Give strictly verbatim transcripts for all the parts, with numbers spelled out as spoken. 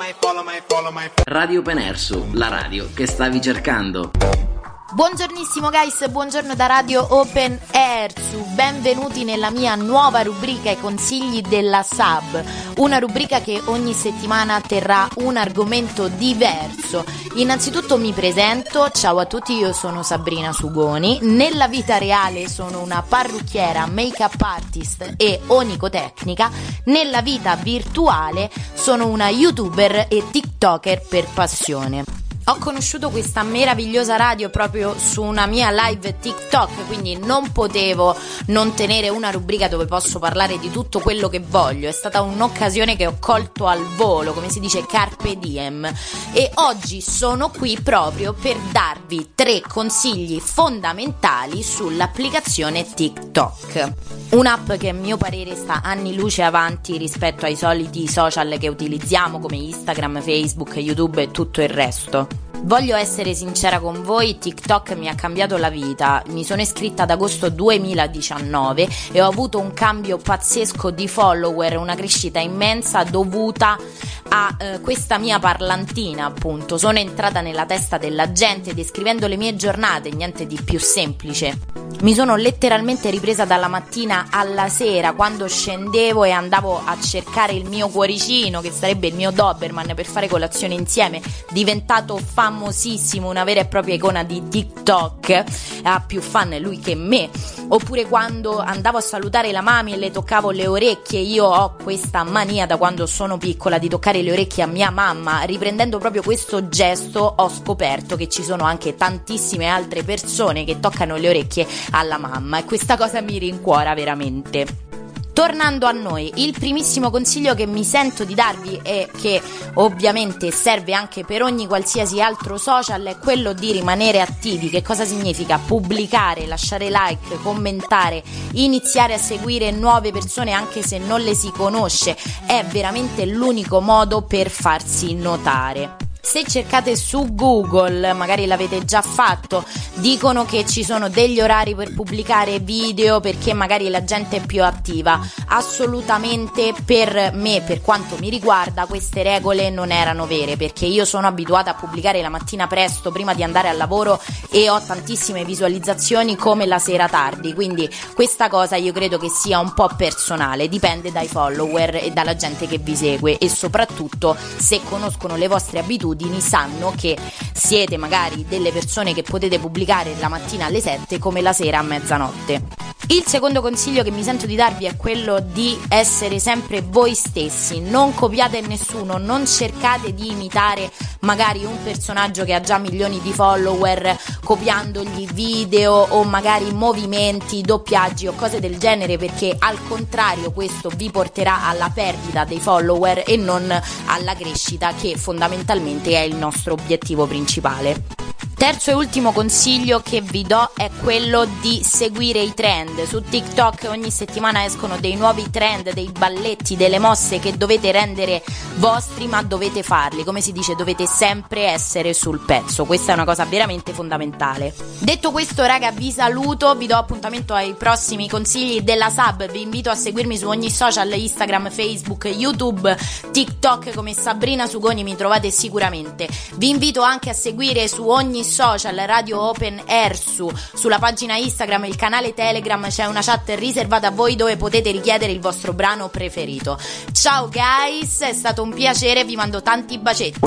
Radio Penersu, la radio che stavi cercando. Buongiornissimo guys, buongiorno da Radio Open Air, benvenuti nella mia nuova rubrica I consigli della S A B, una rubrica che ogni settimana terrà un argomento diverso. Innanzitutto mi presento, ciao a tutti, io sono Sabrina Sugoni, nella vita reale sono una parrucchiera, make-up artist e onicotecnica, nella vita virtuale sono una youtuber e tiktoker per passione. Ho conosciuto questa meravigliosa radio proprio su una mia live TikTok, quindi non potevo non tenere una rubrica dove posso parlare di tutto quello che voglio. È stata un'occasione che ho colto al volo, come si dice carpe diem, e oggi sono qui proprio per darvi tre consigli fondamentali sull'applicazione TikTok. Un'app che a mio parere sta anni luce avanti rispetto ai soliti social che utilizziamo come Instagram, Facebook, YouTube e tutto il resto. Voglio essere sincera con voi, TikTok mi ha cambiato la vita. Mi sono iscritta ad agosto duemiladiciannove e ho avuto un cambio pazzesco di follower, una crescita immensa dovuta a eh, questa mia parlantina, appunto. Sono entrata nella testa della gente descrivendo le mie giornate, niente di più semplice. Mi sono letteralmente ripresa dalla mattina alla sera, quando scendevo e andavo a cercare il mio cuoricino, che sarebbe il mio Doberman, per fare colazione insieme, diventato famosissimo, una vera e propria icona di TikTok, ha più fan lui che me. Oppure quando andavo a salutare la mami e le toccavo le orecchie. Io ho questa mania da quando sono piccola di toccare le orecchie a mia mamma. Riprendendo proprio questo gesto ho scoperto che ci sono anche tantissime altre persone che toccano le orecchie alla mamma e questa cosa mi rincuora veramente. Tornando a noi, il primissimo consiglio che mi sento di darvi e che ovviamente serve anche per ogni qualsiasi altro social è quello di rimanere attivi. Che cosa significa? Pubblicare, lasciare like, commentare, iniziare a seguire nuove persone anche se non le si conosce. È veramente l'unico modo per farsi notare. Se cercate su Google, magari l'avete già fatto, dicono che ci sono degli orari per pubblicare video perché magari la gente è più attiva. Assolutamente per me, per quanto mi riguarda, queste regole non erano vere, perché io sono abituata a pubblicare la mattina presto prima di andare al lavoro e ho tantissime visualizzazioni come la sera tardi, quindi questa cosa io credo che sia un po' personale, dipende dai follower e dalla gente che vi segue e soprattutto se conoscono le vostre abitudini sanno che siete magari delle persone che potete pubblicare la mattina alle sette come la sera a mezzanotte. Il secondo consiglio che mi sento di darvi è quello di essere sempre voi stessi, non copiate nessuno, non cercate di imitare magari un personaggio che ha già milioni di follower copiandogli video o magari movimenti, doppiaggi o cose del genere, perché al contrario questo vi porterà alla perdita dei follower e non alla crescita, che fondamentalmente è il nostro obiettivo principale. Terzo e ultimo consiglio che vi do è quello di seguire i trend. Su TikTok ogni settimana escono dei nuovi trend, dei balletti, delle mosse che dovete rendere vostri, ma dovete farli. Come si dice, dovete sempre essere sul pezzo. Questa è una cosa veramente fondamentale. Detto questo, raga, vi saluto, vi do appuntamento ai prossimi consigli della S A B. Vi invito a seguirmi su ogni social, Instagram, Facebook, YouTube, TikTok come Sabrina Sugoni, mi trovate sicuramente. Vi invito anche a seguire su ogni social Radio Open Air, su, sulla pagina Instagram, il canale Telegram, c'è una chat riservata a voi dove potete richiedere il vostro brano preferito. Ciao guys, è stato un piacere, vi mando tanti bacetti.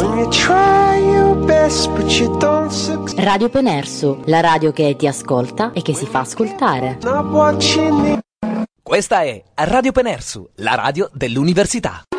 Radio Penersu, la radio che ti ascolta e che si fa ascoltare. Questa è Radio Penersu, la radio dell'università.